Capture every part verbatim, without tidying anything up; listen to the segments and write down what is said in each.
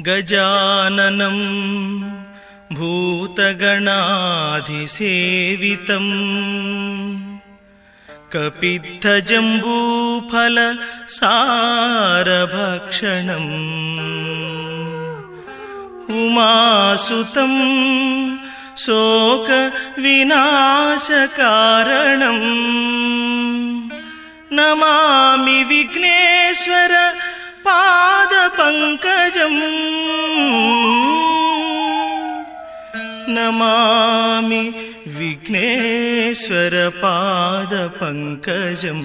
గజాననం భూతగణాధిసేవితం కపిత్తజంబూఫల సారభక్షణం ఉమాసుతం శోక వినాశకారణం నమామి విఘ్నేశ్వర పాద పంకజం నమామి విఘ్నేశ్వర పాద పంకజం.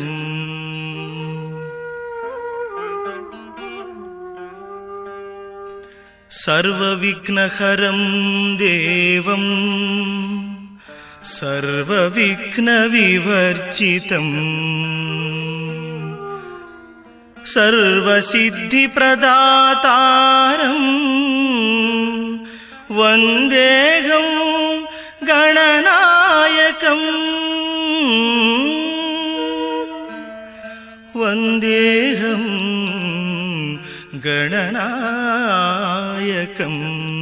సర్వవిఘ్నహరం దేవం సర్వవిఘ్నవివర్జితం సర్వసిద్ధిప్రదాతారం వందేహం గణనాయకం వందేహం గణనాయకం.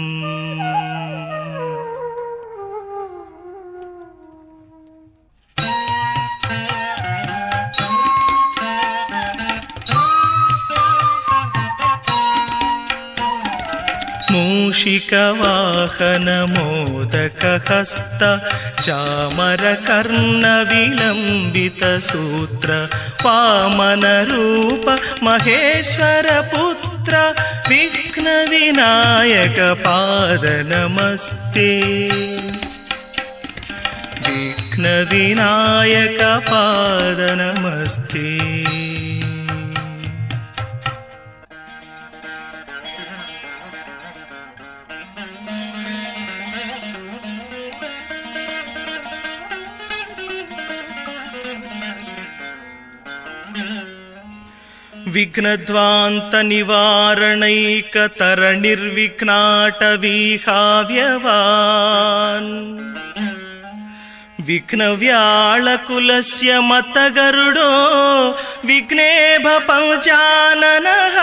మూషికవాహన మోదకహస్త చామరకర్ణ విలంబిత సూత్ర వామన రూప మహేశ్వర పుత్ర విఘ్న వినాయక పాద నమస్తే విఘ్న వినాయక పాద నమస్తే. విఘ్నధ్వాంత నివారణైక తర నిర్విఘ్నాటవీహావ్యవాన్ విఘ్న వ్యాళకులస్య మతగరుడో విఘ్నేభ పంచాననః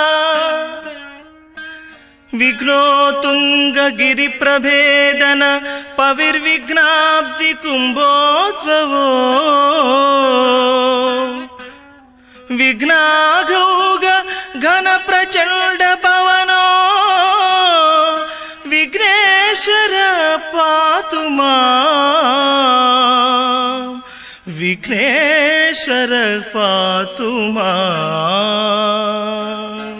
విఘ్నోతుంగ గిరి ప్రభేదన పవిర్విఘ్నాబ్ది కుంభోద్భవో విఘ్నాఘౌఘ ఘన ప్రచండ పవనో విఘ్నేశ్వర పాతు మాం విఘ్నేశ్వర పాతు మాం.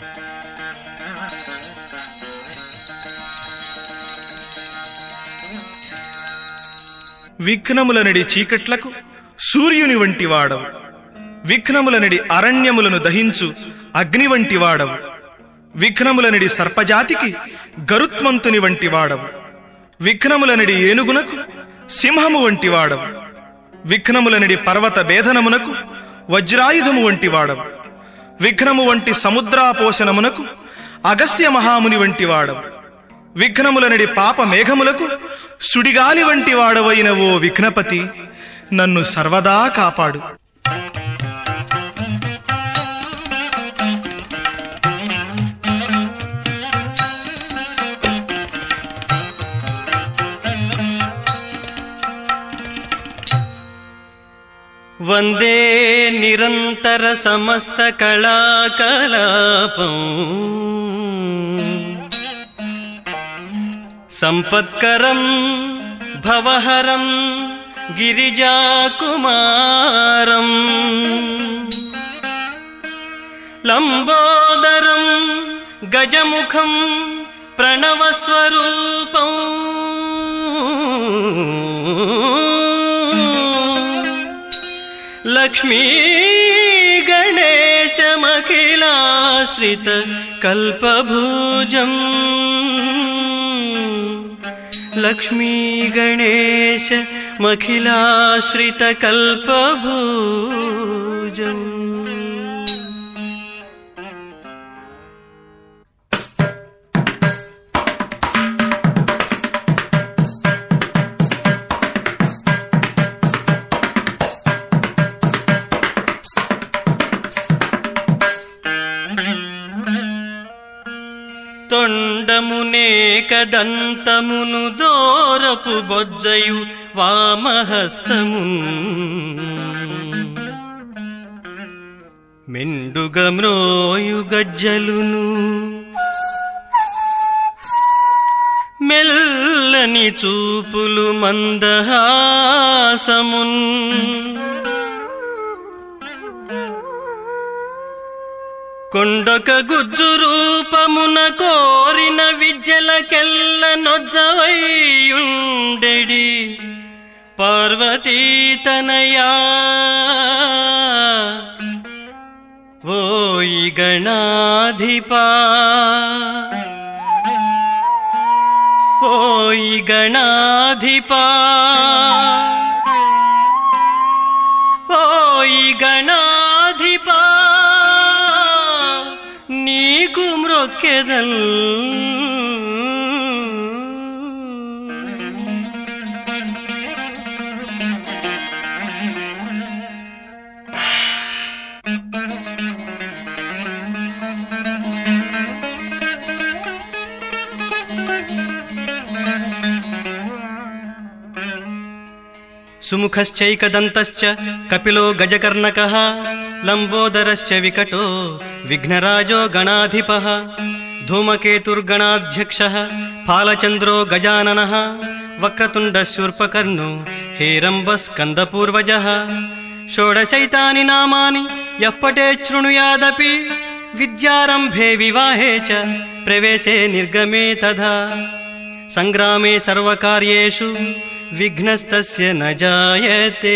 విఘ్నములనడి చీకట్లకు సూర్యుని వంటి వాడవు, విఘ్నములనడి అరణ్యములను దహించు అగ్ని వంటి వాడవు, విఘ్నములనడి సర్పజాతికి గరుత్మంతుని వంటి వాడవు, విఘ్నములనడి ఏనుగునకు సింహము వంటి వాడవు, విఘ్నములనడి పర్వత భేదనమునకు వజ్రాయుధము వంటి వాడవు, విఘ్నము వంటి సముద్రాపోషణమునకు అగస్త్య మహాముని వంటి వాడవు, విఘ్నములనడి పాప మేఘములకు సుడిగాలి వంటి వాడవైన ఓ విఘ్నపతి నన్ను సర్వదా కాపాడు. వందే నిరంతర సమస్త కళాకలాపం సంపత్కరం భవహరం గిరిజాకుమారం లంబోదరం గజముఖం ప్రణవస్వరూపం లక్ష్మీ గణేశమఖిలాశ్రిత కల్పభుజం లక్ష్మీ గణేశ మఖిలాశ్రిత కల్పభుజం. ఏకదంతమును దోరపు బొజ్జయు వామహస్తమున్ మెండుగ మ్రోయు గజ్జలును మెల్లని చూపులు మందహాసమున్ కొండక గుజ్జు రూపమున కోరిన విద్యలకెల్ల నొజ్జవైయుండెడి పార్వతీతనయా ఓయి గణాధిపా ఓయి గణాధిపా ఓయి గణాధిపా నీకు మ్రొక్కెదల్ సుముఖశ్చైకదంతశ్చ కపిలో గజకర్ణకః లంబోదరశ్చ వికటో విఘ్నరాజో గణాధిపః ధూమకేతుర్గణాధ్యక్షః ఫాలచంద్రో గజాననః వక్రతుండశూర్పకర్ణో హేరంబస్కందపూర్వజः షోడశైతాని నామాని యప్పటే శృణుయాదపి విద్యారంభే వివాహే చ ప్రవేశే నిర్గమే తథా సంగ్రామే సర్వకార్యేషు విఘ్నస్తస్య న జాయతే.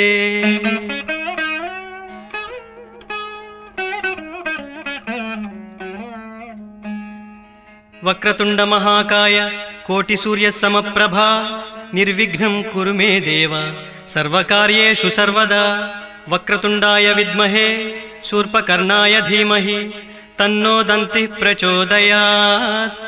వక్రతుండ మహాకాయ కోటి సూర్య సమప్రభా నిర్విఘ్నం కురు మే దేవ సర్వకార్యేషు సర్వదా. వక్రతుండాయ విద్మహే శూర్పకర్ణాయ ధీమహి తన్నో దంతి ప్రచోదయాత్.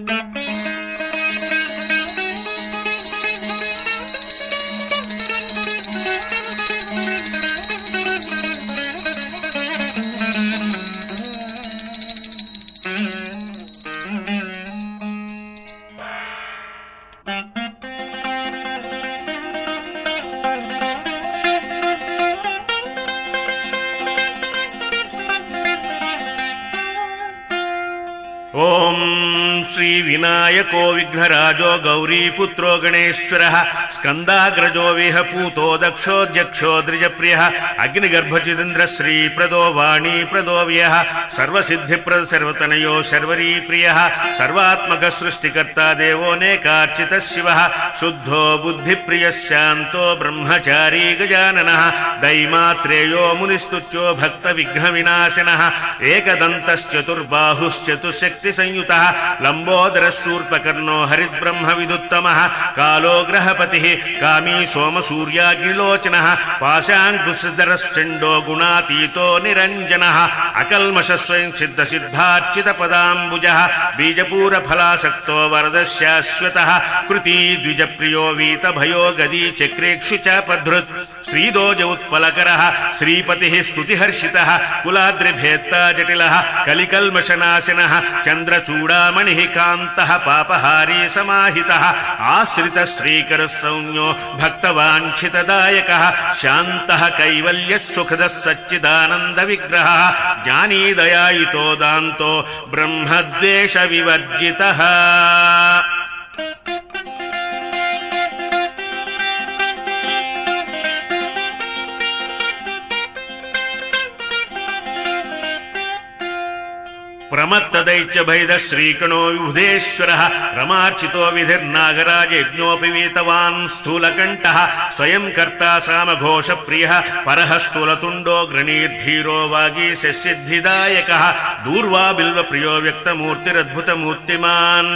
ఓం శ్రీ వినాయకో విఘ్నరాజో గౌరీపుత్రో గణేశ్వరః స్కందాగ్రజో విహపూతో దక్షోధ్యక్షో ద్విజప్రియః అగ్నిగర్భచిదింద్ర శ్రీప్రదో వాణీప్రదో వ్యయః సర్వసిద్ధిప్రద సర్వతనయో శర్వరీప్రియః సర్వాత్మక సృష్టికర్తా దేవోనేకార్చితః శివః శుద్ధో బుద్ధిప్రియః శాంతో బ్రహ్మచారీ గజాననః దైమాత్రేయో మునిస్తుత్యో భక్త విఘ్న వినాశనః ఏకదంతశ్చతుర్బాహుశ్చతుశక్తి సంయుతః లంబోదరశూర్పకర్ణో హరిద్బ్రహ్మ విదుత్తమః కాలో గ్రహపతిః కామీ సోమసూర్యాగ్నిలోచనః పాశాంకుశధరశ్చండో గుణాతీతో నిరంజనః అకల్మష స్వయం సిద్ధ సిద్ధార్చిత పదాంబుజః బీజపూర ఫలాసక్తో వరద శాశ్వతః కృతీ ద్విజప్రియో వీతభయో గదీ చక్రేక్షు చాపధృత్ శ్రీదోజ ఉత్పలకరః శ్రీపతిః స్తుతిహర్షితః కులాద్రిభేత్తా జటిలః కలికల్మషనాశనః చంద్రచూడామణిః కాంతః పాపహారీ సమాహితః ఆశ్రిత శ్రీకర సౌమ్యో భక్తవాంఛితదాయకః శాంతః కైవల్య సుఖదః సచ్చిదానంద విగ్రహः జ్ఞానీ దయాయుతో దాంతో బ్రహ్మద్వేష వివర్జితః. ప్రమత్తదైత్యభైద శ్రీకణో విబుధేశ్వరః రమార్చితో విధిర్నాగరాజయజ్ఞోపి వీతవాన్ స్థూలకంఠః స్వయం కర్తా సామఘోష ప్రియః పరః స్థూలతుండో గ్రణీర్ధీరో వాగీశసిద్ధిదాయకః దూర్వా బిల్వ ప్రియో వ్యక్తమూర్తిరద్భుతమూర్తిమాన్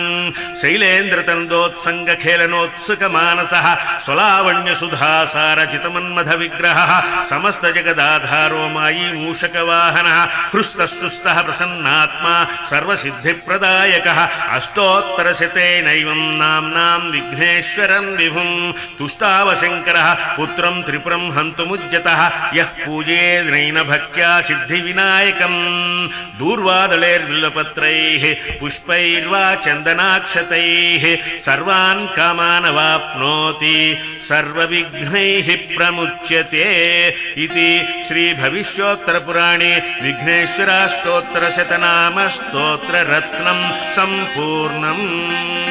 శైలేంద్రతందోత్సంగఖేళనోత్సుక మానసః స్వలావణ్యసుధాసారచితమన్మథ విగ్రహः సమస్త జగదాధారో మాయీ మూషకవాహనः హృష్టశుష్టః ప్రసన్నాత్మా सर्वसिद्धिप्रदायकः अष्टोत्तरशतेनैवं नाम्नां विघ्नेश्वरं विभुं तुष्टावशङ्करः पुत्रं त्रिपुरं हन्तुमुज्यतः यः पूजयेद् भक्त्या सिद्धिविनायकं दूर्वादलेर्बिल्वपत्रैः पुष्पैर्वा चन्दनाक्षतैः सर्वान् कामान् वाप्नोति सर्वविघ्नैः प्रमुच्यते इति श्रीभविष्योत्तरपुराणे विघ्नेश्वराष्टोत्तरशतनाम स्तोत्ररत्नं सम्पूर्णम्।